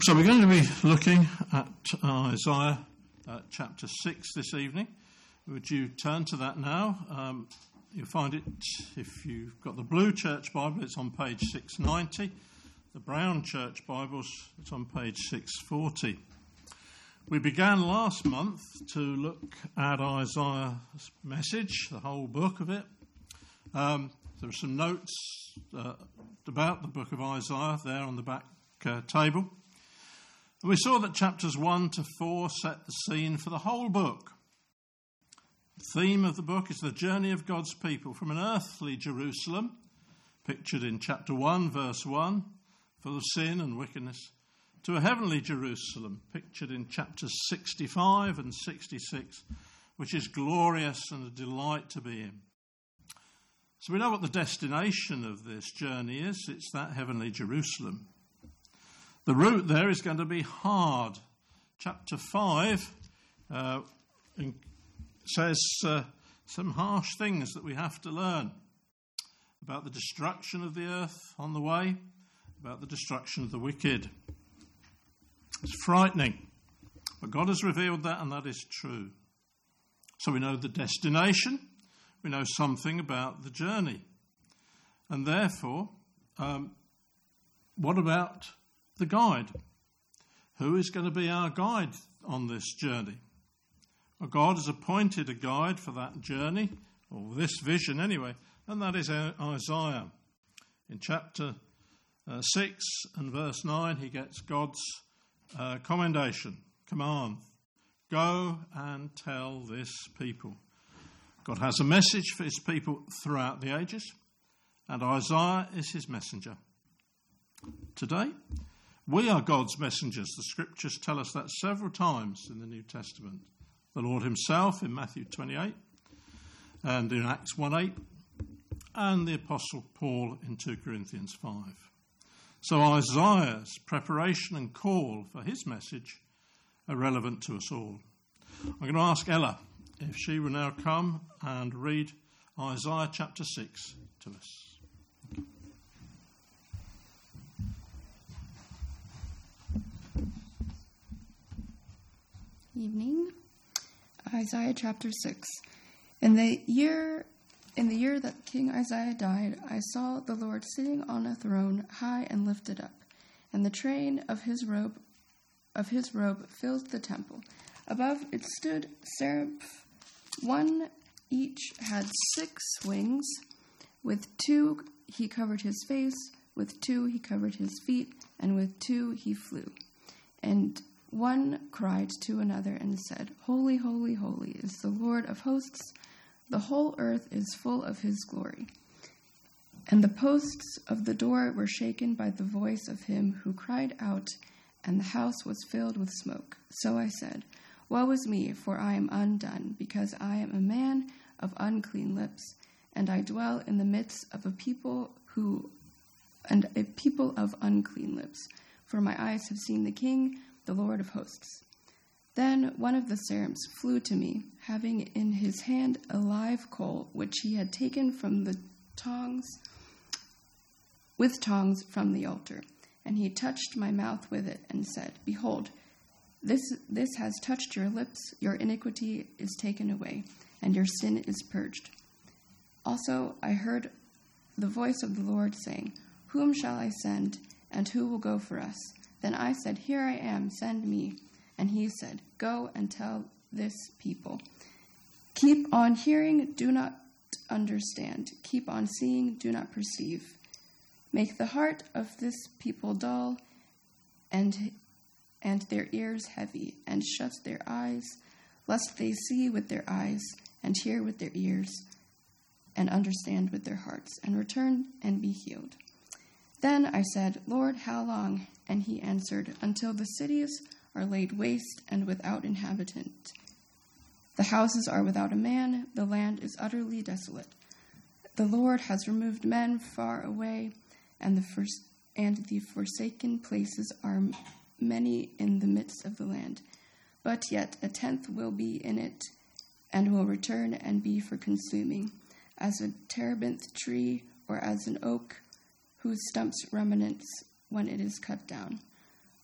So we're going to be looking at Isaiah chapter 6 this evening. Would you turn to that now? You'll find it, if you've got the blue church Bible, it's on page 690. The brown church Bibles, it's on page 640. We began last month to look at Isaiah's message, the whole book of it. There are some notes about the book of Isaiah there on the back table. And we saw that chapters 1 to 4 set the scene for the whole book. The theme of the book is the journey of God's people from an earthly Jerusalem, pictured in chapter 1, verse 1, full of sin and wickedness, to a heavenly Jerusalem, pictured in chapters 65 and 66, which is glorious and a delight to be in. So we know what the destination of this journey is. It's that heavenly Jerusalem. The route there is going to be hard. Chapter 5 says some harsh things that we have to learn about the destruction of the earth on the way, about the destruction of the wicked. It's frightening, but God has revealed that, and that is true. So we know the destination, we know something about the journey. And therefore, what about the guide? Who is going to be our guide on this journey? Well, God has appointed a guide for that journey, or this vision anyway, and that is Isaiah. In chapter 6 and verse 9, he gets God's command. Go and tell this people. God has a message for his people throughout the ages, and Isaiah is his messenger. Today, we are God's messengers. The scriptures tell us that several times in the New Testament. The Lord himself in Matthew 28 and in Acts 1:8, and the Apostle Paul in 2 Corinthians 5. So Isaiah's preparation and call for his message are relevant to us all. I'm going to ask Ella if she will now come and read Isaiah chapter 6 to us. Evening. Isaiah chapter 6. In the year that King Isaiah died, I saw the Lord sitting on a throne, high and lifted up, and the train of his robe filled the temple. Above it stood seraphs, one each had 6 wings. With 2 he covered his face, with 2 he covered his feet, and with 2 he flew. And one cried to another and said, Holy, holy, holy is the Lord of hosts. The whole earth is full of his glory. And the posts of the door were shaken by the voice of him who cried out, and the house was filled with smoke. So I said, Woe is me, for I am undone, because I am a man of unclean lips, and I dwell in the midst of a people of unclean lips. For my eyes have seen the King, the Lord of hosts. Then one of the seraphs flew to me, having in his hand a live coal, which he had taken from the tongs from the altar. And he touched my mouth with it and said, Behold, this has touched your lips, your iniquity is taken away, and your sin is purged. Also I heard the voice of the Lord saying, Whom shall I send, and who will go for us? Then I said, Here I am, send me. And he said, Go and tell this people. Keep on hearing, do not understand. Keep on seeing, do not perceive. Make the heart of this people dull, and their ears heavy, and shut their eyes, lest they see with their eyes, and hear with their ears, and understand with their hearts, and return and be healed. Then I said, Lord, how long? And he answered, Until the cities are laid waste and without inhabitant. The houses are without a man, the land is utterly desolate. The Lord has removed men far away, and the forsaken places are many in the midst of the land. But yet 1/10 will be in it, and will return and be for consuming, as a terebinth tree or as an oak whose stumps remnants when it is cut down.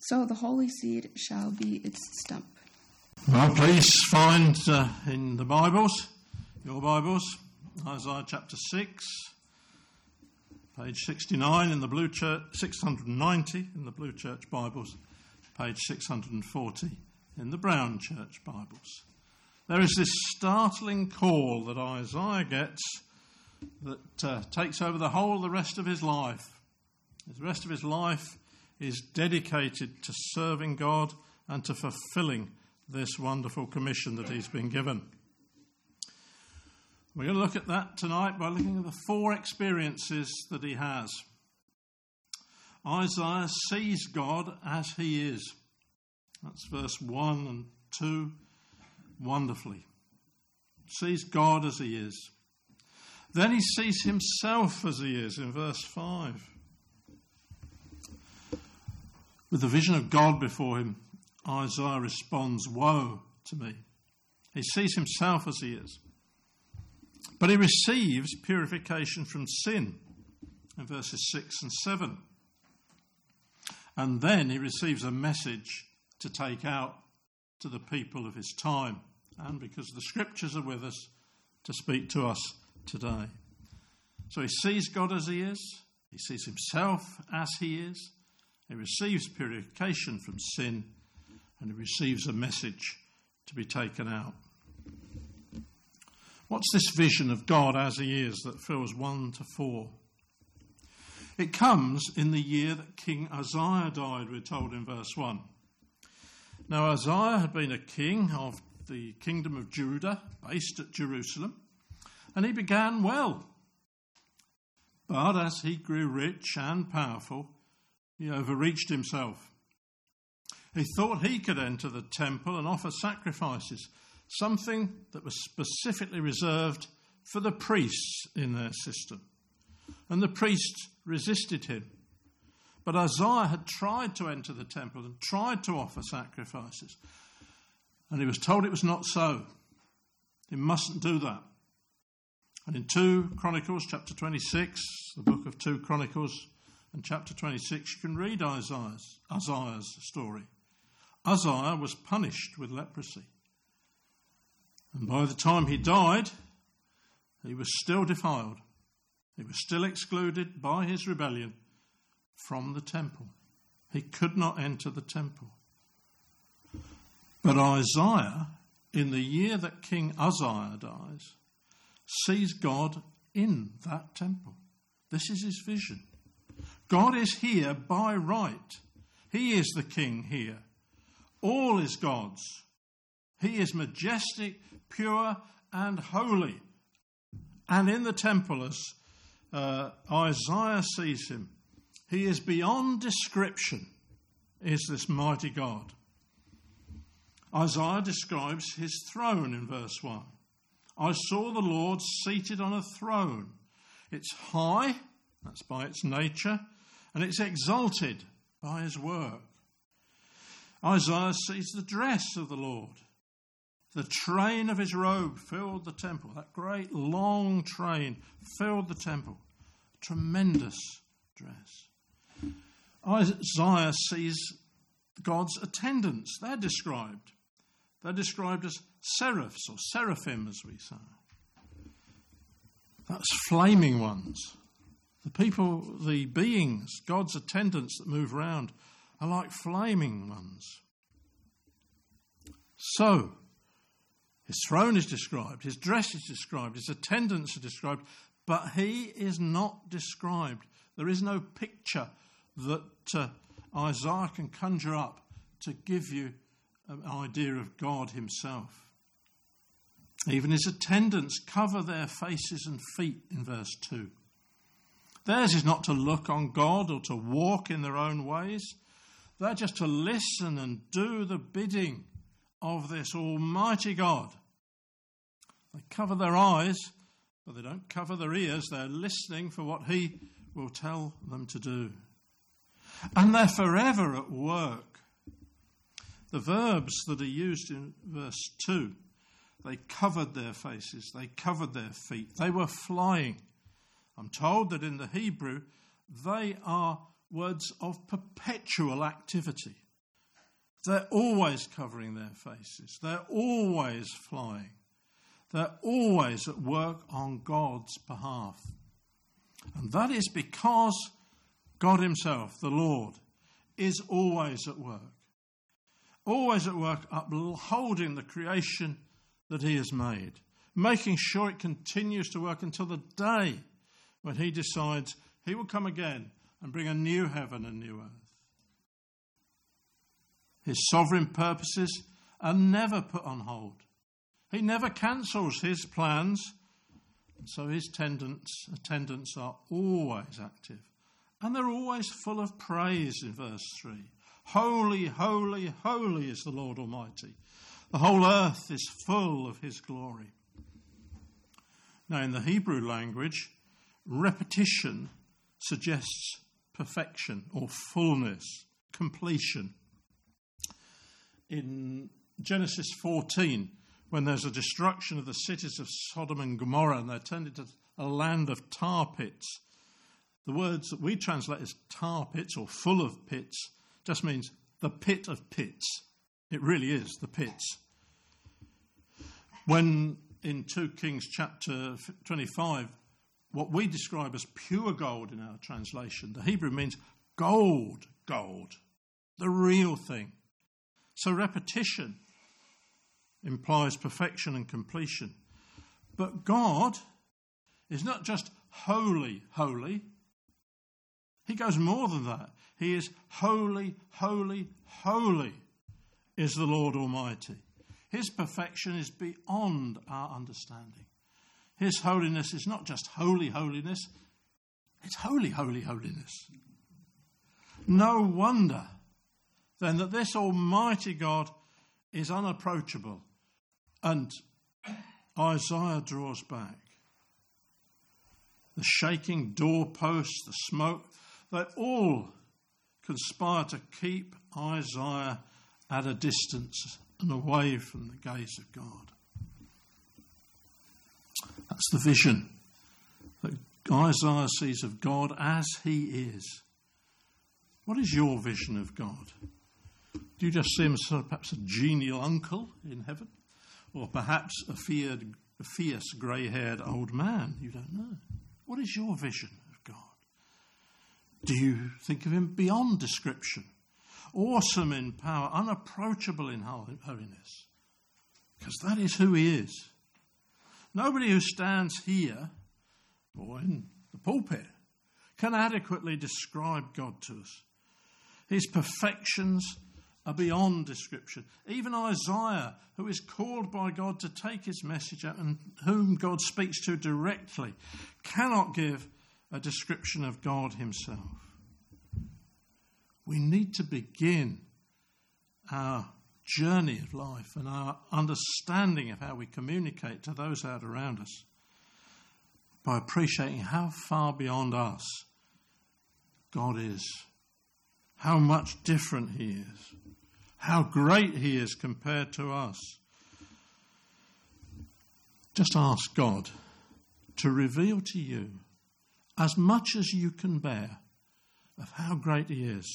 So the holy seed shall be its stump. Well, please find in the Bibles, your Bibles, Isaiah chapter 6, page 69 in the Blue Church, 690 in the Blue Church Bibles, page 640 in the Brown Church Bibles. There is this startling call that Isaiah gets that takes over the rest of his life. The rest of his life is dedicated to serving God and to fulfilling this wonderful commission that he's been given. We're going to look at that tonight by looking at the 4 experiences that he has. Isaiah sees God as he is. That's verse 1 and 2, wonderfully. Sees God as he is. Then he sees himself as he is in verse 5. With the vision of God before him, Isaiah responds, "Woe to me." He sees himself as he is. But he receives purification from sin in verses 6 and 7. And then he receives a message to take out to the people of his time. And because the scriptures are with us, to speak to us today. So he sees God as he is. He sees himself as he is. He receives purification from sin, and he receives a message to be taken out. What's this vision of God as he is that fills 1 to 4? It comes in the year that King Uzziah died, we're told in verse 1. Now Uzziah had been a king of the kingdom of Judah, based at Jerusalem, and he began well. But as he grew rich and powerful, he overreached himself. He thought he could enter the temple and offer sacrifices, something that was specifically reserved for the priests in their system. And the priests resisted him. But Uzziah had tried to enter the temple and tried to offer sacrifices. And he was told it was not so. He mustn't do that. And in 2 Chronicles, chapter 26, the book of 2 Chronicles, and chapter 26, you can read Uzziah's story. Uzziah was punished with leprosy. And by the time he died, he was still defiled. He was still excluded by his rebellion from the temple. He could not enter the temple. But Isaiah, in the year that King Uzziah dies, sees God in that temple. This is his vision. God is here by right. He is the king here. All is God's. He is majestic, pure, and holy. And in the temple, as Isaiah sees him, he is beyond description, is this mighty God. Isaiah describes his throne in verse 1. I saw the Lord seated on a throne. It's high, that's by its nature, and it's exalted by his work. Isaiah sees the dress of the Lord. The train of his robe filled the temple. That great long train filled the temple. Tremendous dress. Isaiah sees God's attendants. They're described. They're described as seraphs or seraphim, as we say. That's flaming ones. The people, the beings, God's attendants that move around are like flaming ones. So, his throne is described, his dress is described, his attendants are described, but he is not described. There is no picture that Isaiah can conjure up to give you an idea of God himself. Even his attendants cover their faces and feet in verse 2. Theirs is not to look on God or to walk in their own ways. They're just to listen and do the bidding of this almighty God. They cover their eyes, but they don't cover their ears. They're listening for what he will tell them to do. And they're forever at work. The verbs that are used in verse 2, they covered their faces, they covered their feet, they were flying. I'm told that in the Hebrew, they are words of perpetual activity. They're always covering their faces. They're always flying. They're always at work on God's behalf. And that is because God himself, the Lord, is always at work. Always at work upholding the creation that he has made, making sure it continues to work until the day when he decides he will come again and bring a new heaven and new earth. His sovereign purposes are never put on hold. He never cancels his plans, and so his attendants are always active. And they're always full of praise in verse 3. Holy, holy, holy is the Lord Almighty. The whole earth is full of his glory. Now, in the Hebrew language, repetition suggests perfection or fullness, completion. In Genesis 14, when there's a destruction of the cities of Sodom and Gomorrah and they're turned into a land of tar pits, the words that we translate as tar pits or full of pits just means the pit of pits. It really is the pits. When in 2 Kings chapter 25, what we describe as pure gold in our translation, the Hebrew means gold, the real thing. So repetition implies perfection and completion. But God is not just holy, holy. He goes more than that. He is holy, holy, holy is the Lord Almighty. His perfection is beyond our understanding. His holiness is not just holy holiness, it's holy, holy holiness. No wonder then that this almighty God is unapproachable. And Isaiah draws back. The shaking doorposts, the smoke, they all conspire to keep Isaiah at a distance and away from the gaze of God. That's the vision that Isaiah sees of God as he is. What is your vision of God? Do you just see him as sort of perhaps a genial uncle in heaven? Or perhaps a fierce grey-haired old man? You don't know. What is your vision of God? Do you think of him beyond description? Awesome in power, unapproachable in holiness? Because that is who he is. Nobody who stands here or in the pulpit can adequately describe God to us. His perfections are beyond description. Even Isaiah, who is called by God to take his message out and whom God speaks to directly, cannot give a description of God himself. We need to begin our journey of life and our understanding of how we communicate to those out around us by appreciating how far beyond us God is, how much different he is, how great he is compared to us. Just ask God to reveal to you as much as you can bear of how great he is.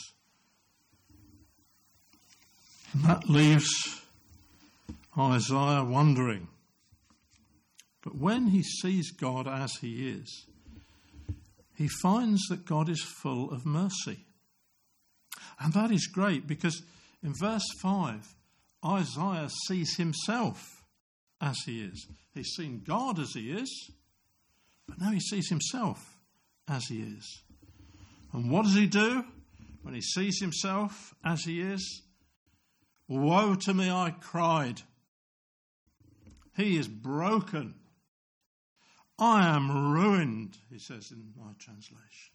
And that leaves Isaiah wondering. But when he sees God as he is, he finds that God is full of mercy. And that is great because in verse 5, Isaiah sees himself as he is. He's seen God as he is, but now he sees himself as he is. And what does he do when he sees himself as he is? Woe to me, I cried. He is broken. I am ruined, he says in my translation.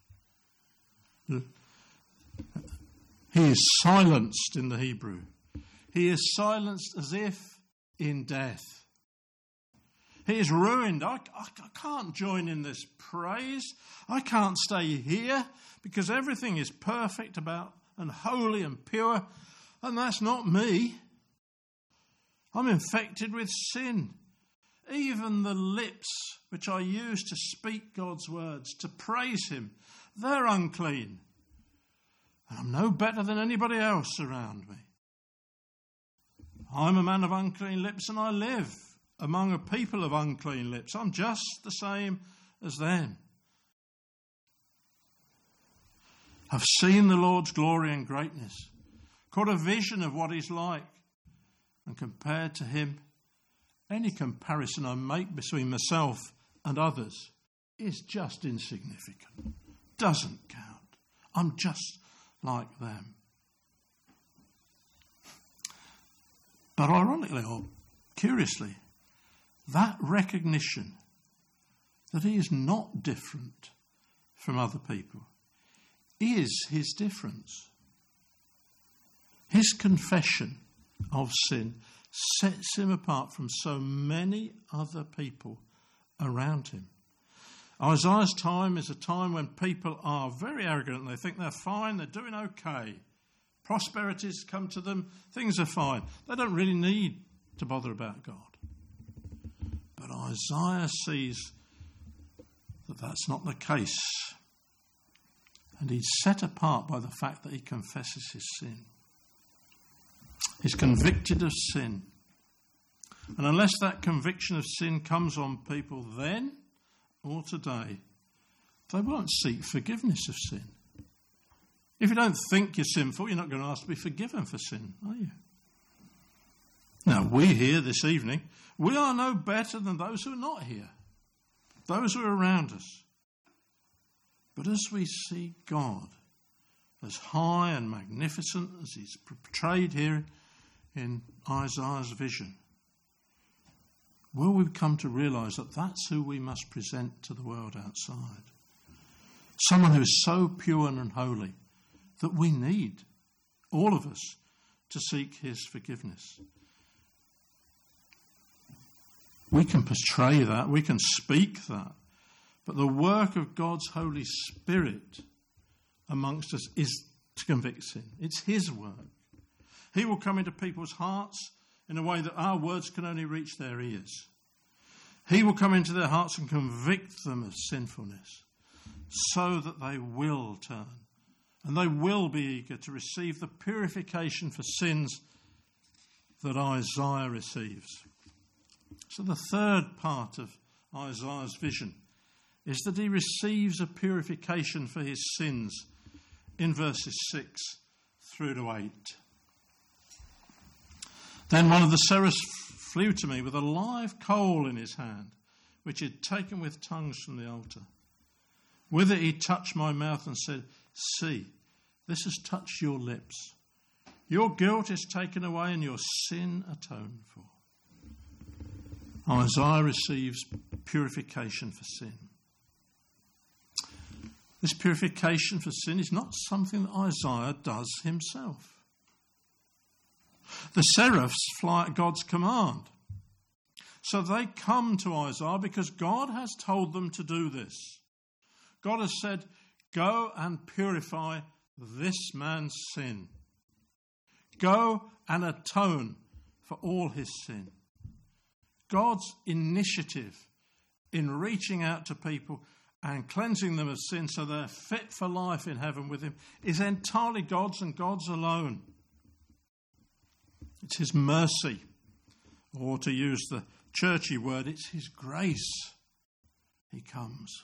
He is silenced in the Hebrew. He is silenced as if in death. He is ruined. I can't join in this praise. I can't stay here because everything is perfect about and holy and pure, and that's not me. I'm infected with sin. Even the lips which I use to speak God's words, to praise him, they're unclean. And I'm no better than anybody else around me. I'm a man of unclean lips and I live among a people of unclean lips. I'm just the same as them. I've seen the Lord's glory and greatness, caught a vision of what he's like, and compared to him, any comparison I make between myself and others is just insignificant. Doesn't count. I'm just like them. But ironically or curiously, that recognition that he is not different from other people is his difference. His confession of sin sets him apart from so many other people around him. Isaiah's time is a time when people are very arrogant and they think they're fine, they're doing okay. Prosperity's come to them, things are fine. They don't really need to bother about God. But Isaiah sees that that's not the case. And he's set apart by the fact that he confesses his sin. He's convicted of sin. And unless that conviction of sin comes on people then or today, they won't seek forgiveness of sin. If you don't think you're sinful, you're not going to ask to be forgiven for sin, are you? Now, we here this evening, we are no better than those who are not here, those who are around us. But as we see God as high and magnificent as he's portrayed here in Isaiah's vision, will we come to realise that that's who we must present to the world outside? Someone who is so pure and holy that we need, all of us, to seek his forgiveness. We can portray that, we can speak that, but the work of God's Holy Spirit amongst us is to convict sin. It's his work. He will come into people's hearts in a way that our words can only reach their ears. He will come into their hearts and convict them of sinfulness so that they will turn and they will be eager to receive the purification for sins that Isaiah receives. So the third part of Isaiah's vision is that he receives a purification for his sins in verses 6 through to 8. Then one of the seraphs flew to me with a live coal in his hand, which he had taken with tongues from the altar. With it he touched my mouth and said, "See, this has touched your lips. Your guilt is taken away and your sin atoned for." Isaiah receives purification for sin. This purification for sin is not something that Isaiah does himself. The seraphs fly at God's command. So they come to Isaiah because God has told them to do this. God has said, "Go and purify this man's sin. Go and atone for all his sin." God's initiative in reaching out to people and cleansing them of sin so they're fit for life in heaven with him is entirely God's and God's alone. It's his mercy, or to use the churchy word, it's his grace. He comes.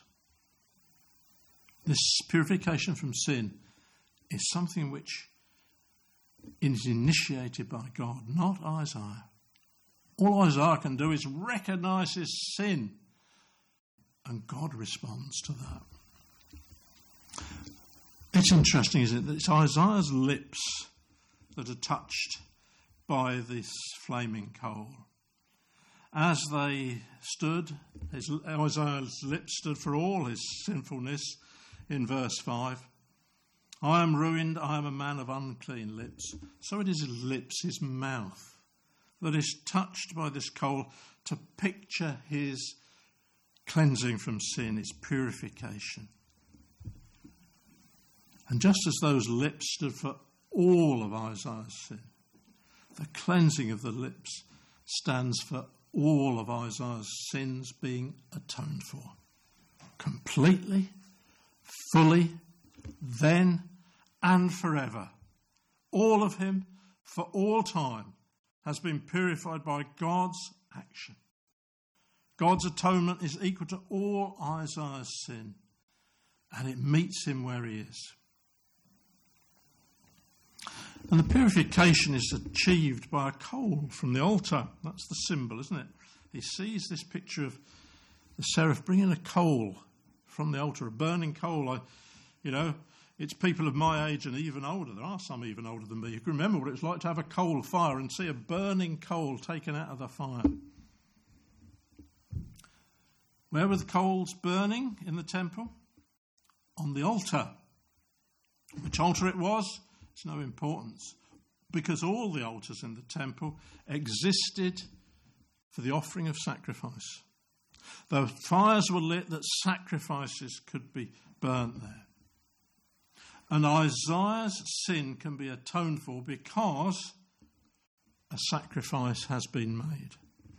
This purification from sin is something which is initiated by God, not Isaiah. All Isaiah can do is recognise his sin, and God responds to that. It's interesting, isn't it, that it's Isaiah's lips that are touched by this flaming coal. As they stood, Isaiah's lips stood for all his sinfulness in verse 5. "I am ruined, I am a man of unclean lips." So it is his lips, his mouth, that is touched by this coal to picture his cleansing from sin, his purification. And just as those lips stood for all of Isaiah's sin, the cleansing of the lips stands for all of Isaiah's sins being atoned for. Completely, fully, then and forever. All of him for all time has been purified by God's action. God's atonement is equal to all Isaiah's sin, and it meets him where he is. And the purification is achieved by a coal from the altar. That's the symbol, isn't it? He sees this picture of the seraph bringing a coal from the altar, a burning coal. It's people of my age and even older. There are some even older than me. You can remember what it was like to have a coal fire and see a burning coal taken out of the fire. Where were the coals burning in the temple? On the altar. Which altar it was, it's no importance, because all the altars in the temple existed for the offering of sacrifice. The fires were lit that sacrifices could be burnt there. And Isaiah's sin can be atoned for because a sacrifice has been made.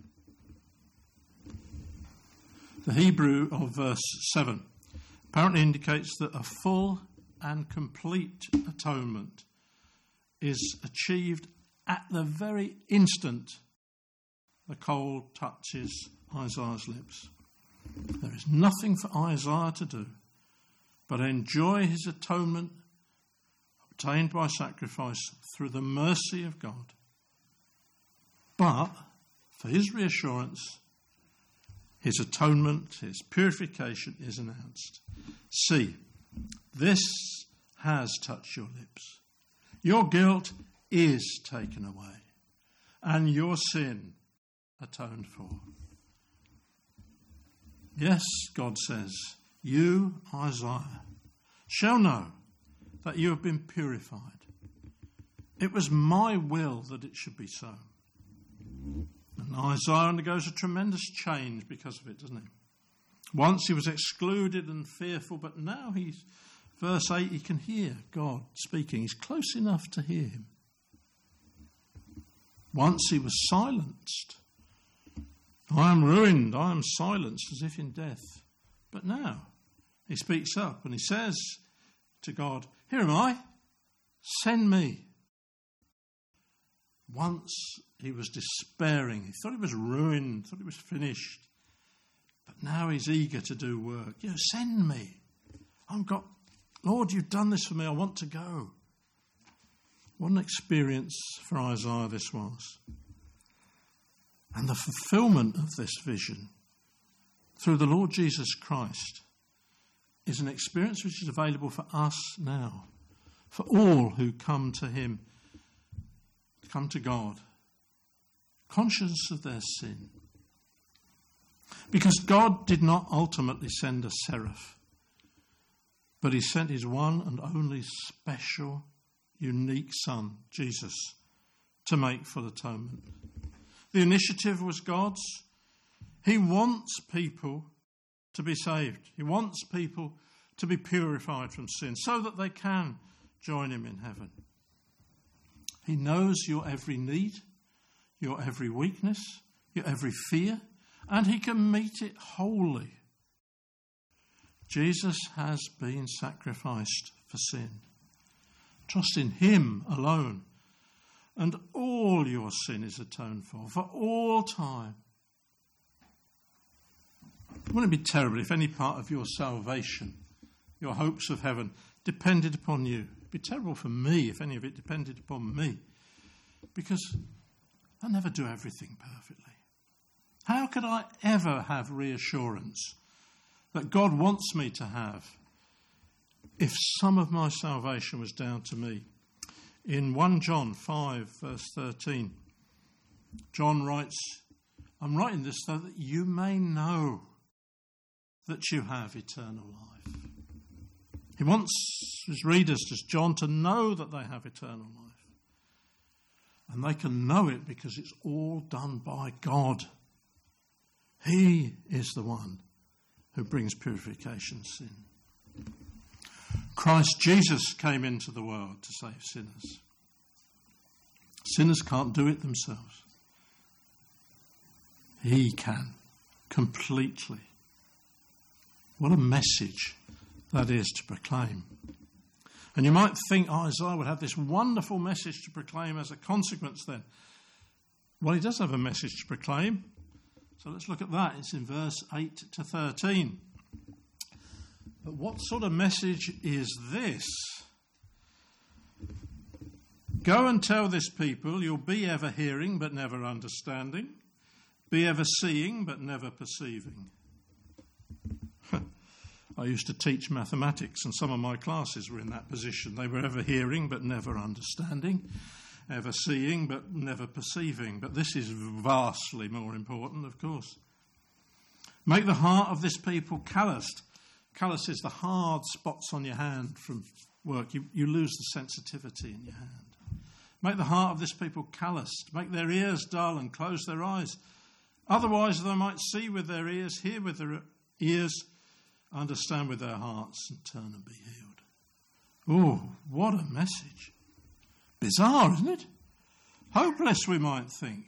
The Hebrew of verse 7 apparently indicates that a full and complete atonement is achieved at the very instant the coal touches Isaiah's lips. There is nothing for Isaiah to do but enjoy his atonement obtained by sacrifice through the mercy of God. But for his reassurance, his atonement, his purification is announced. See, this has touched your lips. Your guilt is taken away, and your sin atoned for. Yes, God says, you, Isaiah, shall know that you have been purified. It was my will that it should be so. And Isaiah undergoes a tremendous change because of it, doesn't he? Once he was excluded and fearful, but now verse 8, he can hear God speaking. He's close enough to hear him. Once he was silenced. I am ruined, I am silenced as if in death. But now he speaks up and he says to God, here am I, send me. Once he was despairing, he thought he was ruined, thought he was finished. But now he's eager to do work. Send me. Lord, you've done this for me, I want to go. What an experience for Isaiah this was. And the fulfillment of this vision through the Lord Jesus Christ is an experience which is available for us now, for all who come to him, come to God, conscious of their sin. Because God did not ultimately send a seraph, but he sent his one and only special, unique Son, Jesus, to make full atonement. The initiative was God's. He wants people to be saved. He wants people to be purified from sin so that they can join him in heaven. He knows your every need, your every weakness, your every fear, and he can meet it wholly. Jesus has been sacrificed for sin. Trust in him alone, and all your sin is atoned for all time. Wouldn't it be terrible if any part of your salvation, your hopes of heaven, depended upon you? It'd be terrible for me if any of it depended upon me, because I never do everything perfectly. How could I ever have reassurance that God wants me to have if some of my salvation was down to me? In 1 John 5, verse 13, John writes, I'm writing this so that you may know that you have eternal life. He wants his readers, as John, to know that they have eternal life. And they can know it because it's all done by God. He is the one who brings purification of sin. Christ Jesus came into the world to save sinners. Sinners can't do it themselves. He can, completely. What a message that is to proclaim. And you might think Isaiah would have this wonderful message to proclaim as a consequence then. Well, he does have a message to proclaim. So let's look at that. It's in verse 8 to 13. But what sort of message is this? Go and tell this people, you'll be ever hearing but never understanding, be ever seeing but never perceiving. I used to teach mathematics, and some of my classes were in that position. They were ever hearing but never understanding, ever seeing but never perceiving. But this is vastly more important, of course. Make the heart of this people calloused. Callous is the hard spots on your hand from work. You lose the sensitivity in your hand. Make the heart of this people calloused. Make their ears dull and close their eyes. Otherwise they might see with their ears, hear with their ears, understand with their hearts, and turn and be healed. Oh, what a message. Bizarre, isn't it? Hopeless, we might think.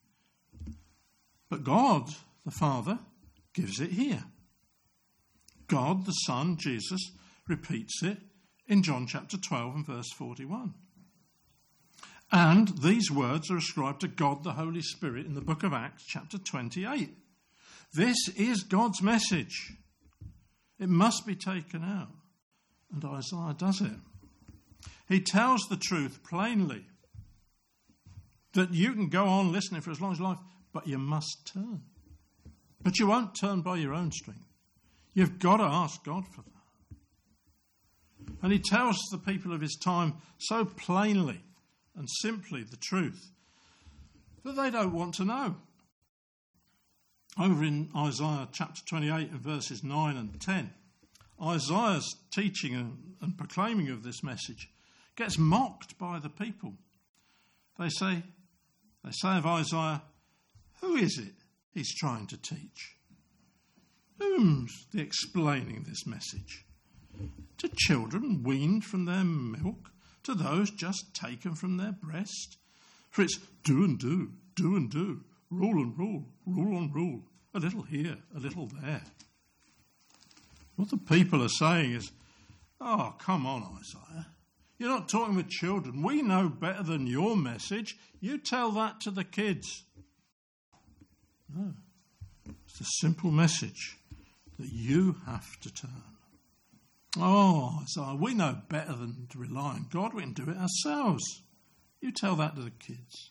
But God, the Father, gives it here. God, the Son, Jesus, repeats it in John chapter 12 and verse 41. And these words are ascribed to God, the Holy Spirit, in the book of Acts chapter 28. This is God's message. It must be taken out. And Isaiah does it. He tells the truth plainly, that you can go on listening for as long as you like, but you must turn. But you won't turn by your own strength. You've got to ask God for that. And he tells the people of his time so plainly and simply the truth that they don't want to know. Over in Isaiah chapter 28 and verses 9 and 10, Isaiah's teaching and proclaiming of this message gets mocked by the people. They say of Isaiah, who is it he's trying to teach? Whom's the explaining this message? To children weaned from their milk, to those just taken from their breast? For it's do and do, do and do, rule and rule, rule on rule, a little here, a little there. What the people are saying is, oh, come on, Isaiah. You're not talking with children. We know better than your message. You tell that to the kids. No. It's a simple message that you have to turn. Oh, Isaiah, we know better than to rely on God. We can do it ourselves. You tell that to the kids.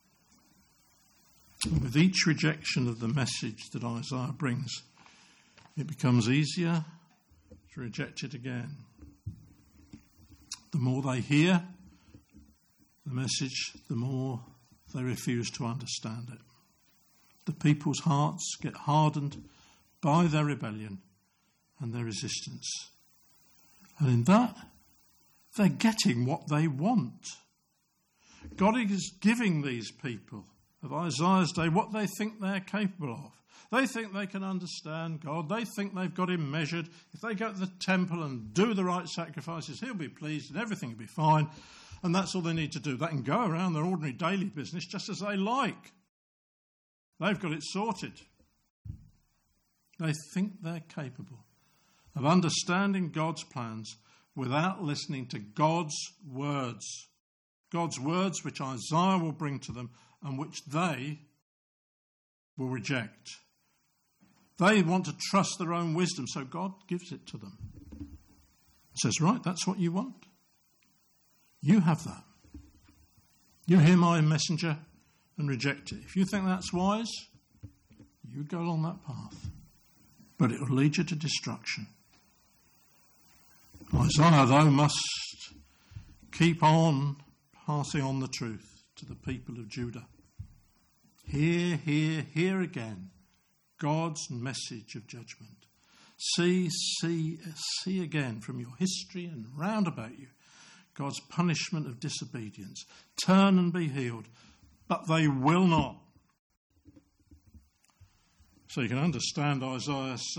And with each rejection of the message that Isaiah brings, it becomes easier to reject it again. The more they hear the message, the more they refuse to understand it. The people's hearts get hardened by their rebellion and their resistance. And in that, they're getting what they want. God is giving these people of Isaiah's day what they think they're capable of. They think they can understand God. They think they've got him measured. If they go to the temple and do the right sacrifices, he'll be pleased and everything will be fine. And that's all they need to do. They can go around their ordinary daily business just as they like. They've got it sorted. They think they're capable of understanding God's plans without listening to God's words which Isaiah will bring to them and which they will reject. They want to trust their own wisdom, so God gives it to them. He says, right, that's what you want. You have that. You hear my messenger and reject it. If you think that's wise, you go along that path. But it will lead you to destruction. Isaiah, though, must keep on passing on the truth to the people of Judah. Hear, hear, hear again God's message of judgment. See again from your history and round about you God's punishment of disobedience. Turn and be healed, but they will not. So you can understand Isaiah's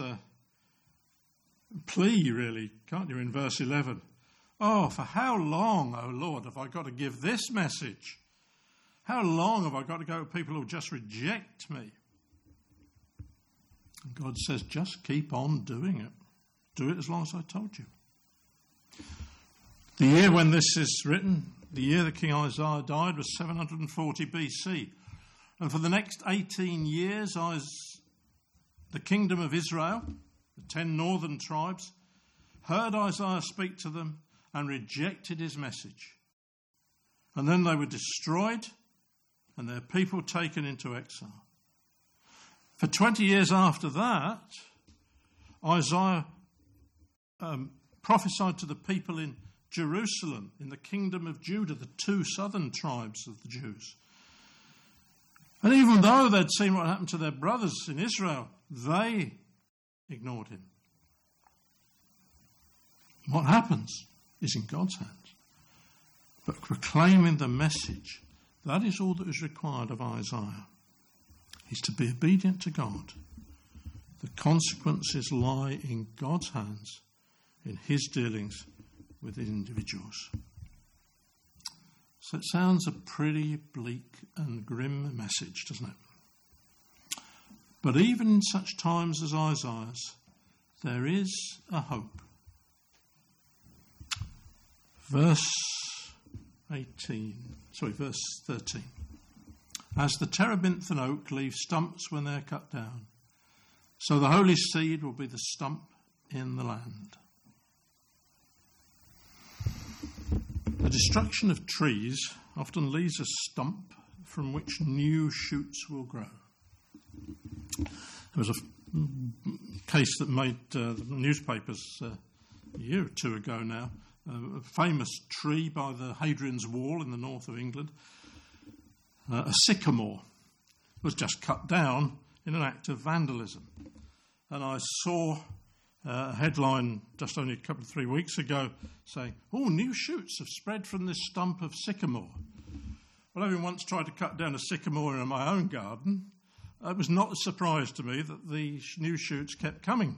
plea, really, can't you, in verse 11? Oh, for how long, O Lord, have I got to give this message? How long have I got to go to people who just reject me? And God says, just keep on doing it. Do it as long as I told you. The year when this is written, the year that King Isaiah died, was 740 BC. And for the next 18 years, the kingdom of Israel, the 10 northern tribes, heard Isaiah speak to them and rejected his message. And then they were destroyed and their people taken into exile. For 20 years after that, Isaiah prophesied to the people in Jerusalem, in the kingdom of Judah, the 2 southern tribes of the Jews. And even though they'd seen what happened to their brothers in Israel, they ignored him. What happens is in God's hands. But proclaiming the message, that is all that is required of Isaiah. He's to be obedient to God. The consequences lie in God's hands, in his dealings with individuals. So it sounds a pretty bleak and grim message, doesn't it? But even in such times as Isaiah's, there is a hope. Verse 13. As the terebinth and oak leave stumps when they're cut down, so the holy seed will be the stump in the land. The destruction of trees often leaves a stump from which new shoots will grow. There was a case that made the newspapers a year or two ago now. A famous tree by the Hadrian's Wall in the north of England, a sycamore, was just cut down in an act of vandalism. And I saw a headline just only a couple of 3 weeks ago saying, "Oh, new shoots have spread from this stump of sycamore." Well, having once tried to cut down a sycamore in my own garden, it was not a surprise to me that the new shoots kept coming.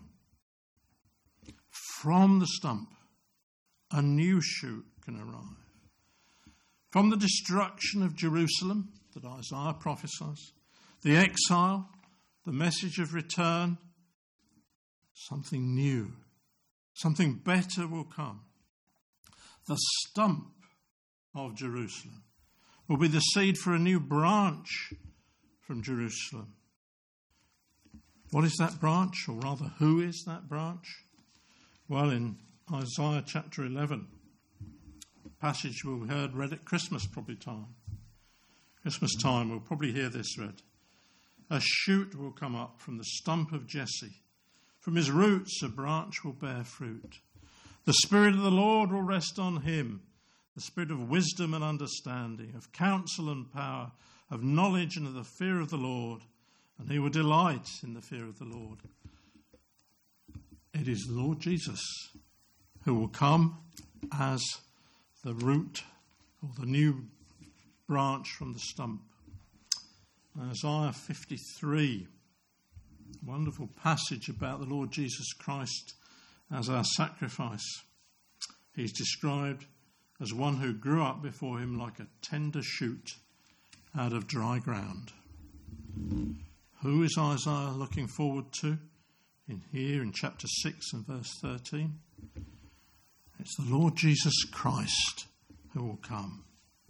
From the stump, a new shoot can arrive. From the destruction of Jerusalem that Isaiah prophesies, the exile, the message of return, something new, something better will come. The stump of Jerusalem will be the seed for a new branch from Jerusalem. What is that branch, or rather, who is that branch? Well, in Isaiah chapter 11, a passage we heard read at Christmas time. Christmas time, we'll probably hear this read. A shoot will come up from the stump of Jesse. From his roots a branch will bear fruit. The Spirit of the Lord will rest on him, the Spirit of wisdom and understanding, of counsel and power, of knowledge and of the fear of the Lord, and he will delight in the fear of the Lord. It is the Lord Jesus who will come as the root or the new branch from the stump. Isaiah 53, wonderful passage about the Lord Jesus Christ as our sacrifice. He's described as one who grew up before him like a tender shoot out of dry ground. Who is Isaiah looking forward to? In chapter 6 and verse 13. It's the Lord Jesus Christ who will come.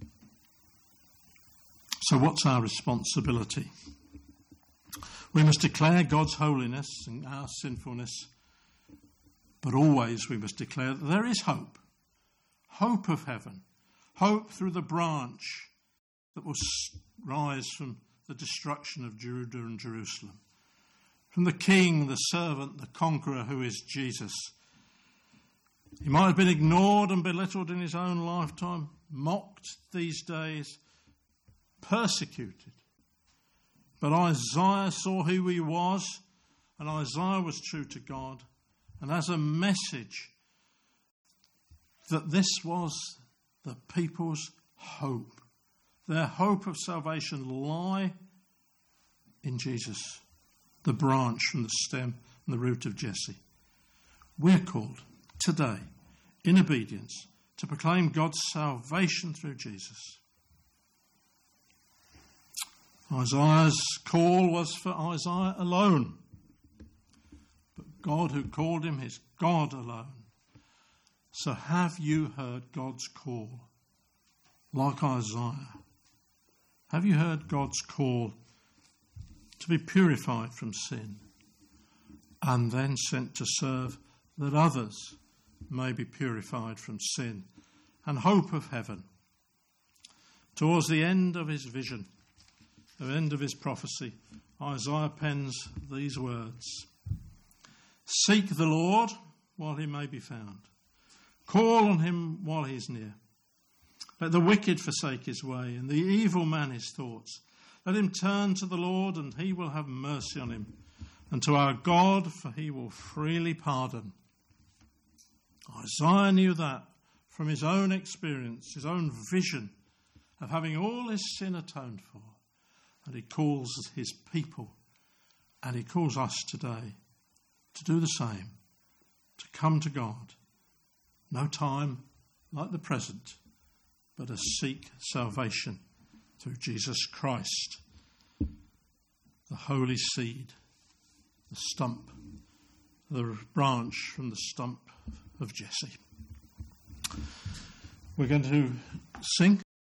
So what's our responsibility? We must declare God's holiness and our sinfulness, but always we must declare that there is hope. Hope of heaven. Hope through the branch that will rise from the destruction of Judah and Jerusalem. From the King, the servant, the conqueror who is Jesus. He might have been ignored and belittled in his own lifetime, mocked these days, persecuted. But Isaiah saw who he was, and Isaiah was true to God. And as a message that this was the people's hope. Their hope of salvation lie in Jesus, the branch from the stem and the root of Jesse. We're called today, in obedience, to proclaim God's salvation through Jesus. Isaiah's call was for Isaiah alone, but God who called him is God alone. So have you heard God's call like Isaiah? Have you heard God's call to be purified from sin, and then sent to serve that others may be purified from sin and hope of heaven. Towards the end of his vision, the end of his prophecy, Isaiah pens these words: "Seek the Lord while he may be found. Call on him while he is near. Let the wicked forsake his way, and the evil man his thoughts. Let him turn to the Lord, and he will have mercy on him, and to our God, for he will freely pardon." Isaiah knew that from his own experience, his own vision of having all his sin atoned for. And he calls his people, and he calls us today to do the same, to come to God. No time like the present, but to seek salvation through Jesus Christ, the holy seed, the stump, the branch from the stump of Jesse. We're going to sing